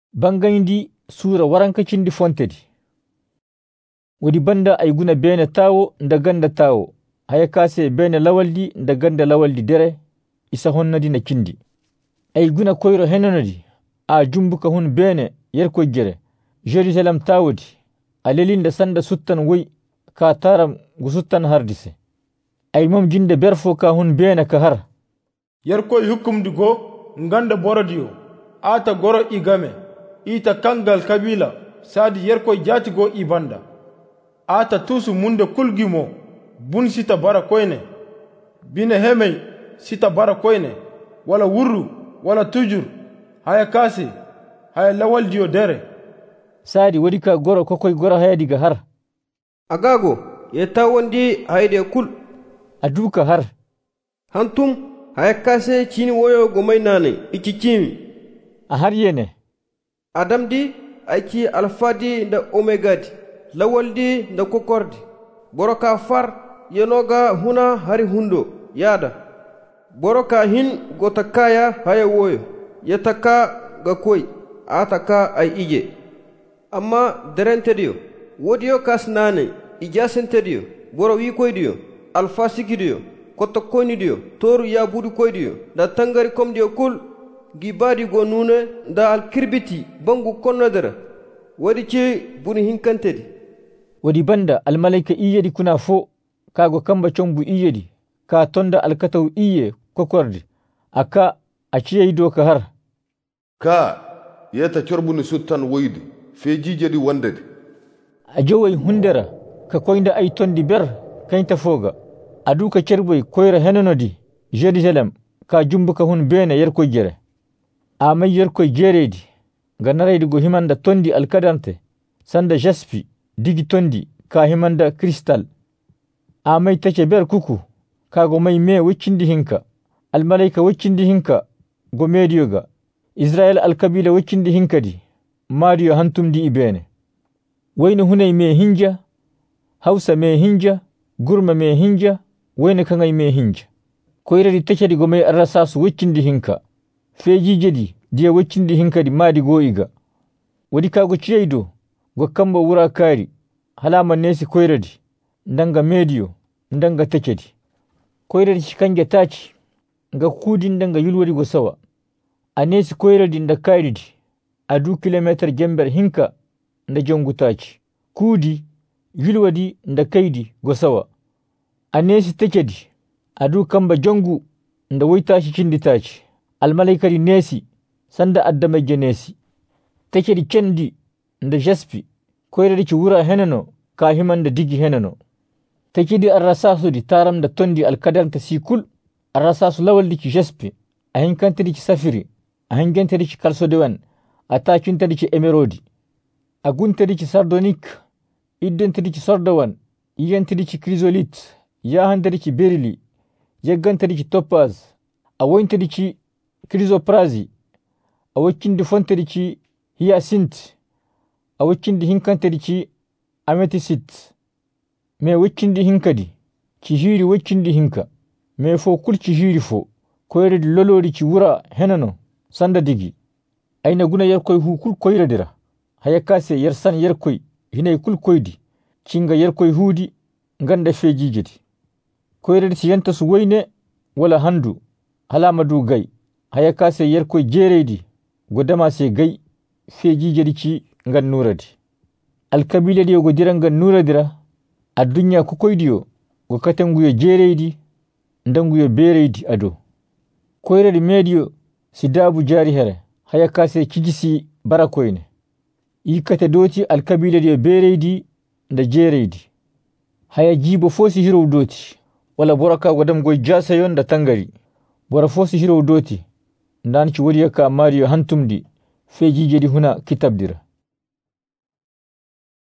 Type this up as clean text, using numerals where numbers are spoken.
Bangayndi sura warankacindi fontedi. Wodi banda ay guna bene tawo nda ganda tawo. Haya kase bene lawaldi nda ganda lawaldi dere isa honnadi na kindi. Ay guna koyro henonodi a jumbuka hun bene yerko jere. Jerusalem tawodi alelinda sanda suttan woy ka taram gusuttan hardise. Ay mom jinde berfo ka hun bene ka har. Yerko hukumdi go nganda borodiyo ata goro igame ita kangal kabila sadi yerko jati go ibanda ata tusu munde kulgimo bun sita bara koyne bine hemey sita bara koyne wala wurru wala tujur haya kasi haya lawaldiyo dere sadi wadi ka goro kokoy goro haya diga har agago yetta wondi hayde kul aduka har hantum haya kase chini woyo gomay nane iki chimi a har yene adam di aiki alfadi da omega di lawal di da kokordi boroka far yenoga huna hari hundo yada boroka hin gotakaya haya woyo yataka ga koy ataka ay ije amma derente dio wodiyo kasnane ijasente dio boro wi koy dio alfa sikidio koto koyni dio toru ya budu koy dio da tangari kom dio kul gibadi go nune da alkirbiti bangu konnodere wadi ce buni hinkantedi wadi banda almalaika iyedi kuna fo kago kamba chombu iyedi ka tonda alkataw iye kokordi aka aciye do ka har ka yeta corbuni suttan woydi fejijedi wondede a joway hundera ka koynda ay tondi ber kaynta foga aduka cerboy koyra henonodi Jerusalem ka jumbuka hun bene yerko jere amay yerkoy jeredi ganaraydi go himanda tondi alkadante sanda jaspi digi tondi ka himanda kristal amay tace ber kuku kago may me weccindi hinka almalayka weccindi hinka go mediyoga Israel alkabila weccindi hinkadi mariyo hantumdi ibene wayno hunay me hinja hausa me hinja gurma me hinja wayno kangay me hinja koyredi tacedi go may arrasasu weccindi hinka fejijedi diya weccindi hinkadi maadi go'iga wadi kago ciyaydo go kamba wura kari halama nesi koyredi ndanga mediyo ndanga tacedi koyredi cikanje taci nga kudi ndanga yulwadi go sawa a nesi koyredi nda karidi a 2 kilometer jember hinka nda jongu taci kudi yulwadi nda kaydi go sawa a nesi tacedi a 2 kamba jongu nda woytaci cindi taci almalaikari nesi sanda addama jenesi takedi cendi nda jaspi koyredi ci wura henano ka himanda digi henano takedi arrasasu di taram da tondi alkadanta sikul arrasasu lawaldi ci jaspi a hinkantedi ci safiri a hinkantedi ci kalsodewan a tacintedi ci emerodi a guntedi ci sardonique iddentedi ci sordawan iyentedi ci chrysolite yahantedi ci berili yeggantedi ci topaz a woyntedi ci chrysoprasi a waccindi fontedi ci hyacinthe a waccindi hinkantedi ci amethyste me waccindi hinkadi ci hiri waccindi hinka me fo kul ci hiri fo koyredi lolori ci wura henano sanda digi ayna guna yerkoy hu kul koyredira haya kase yersan yerkoy hinay kul koydi cinga yerkoy huudi nganda fejijedi koyredi ci yanta su woyne wala handu halama du gay haya kase yerkoy jereydi godama se gay fejijedi ci ngan nuradi alkabila diyo go dira ngan nuradira addunya ko koydiyo go katanguyo jereydi ndanguyo bereydi ado koyredi mediyo si dabu jari here haya kase cijisi barakoyne yikate doti alkabila diyo bereydi nda jereydi haya jibo fosi hirow doti wala boraka godam goy jasayon da tangari bora fosi hirow doti ndan ci wodi ka mariyo hantumdi fejijedi huna kitabdira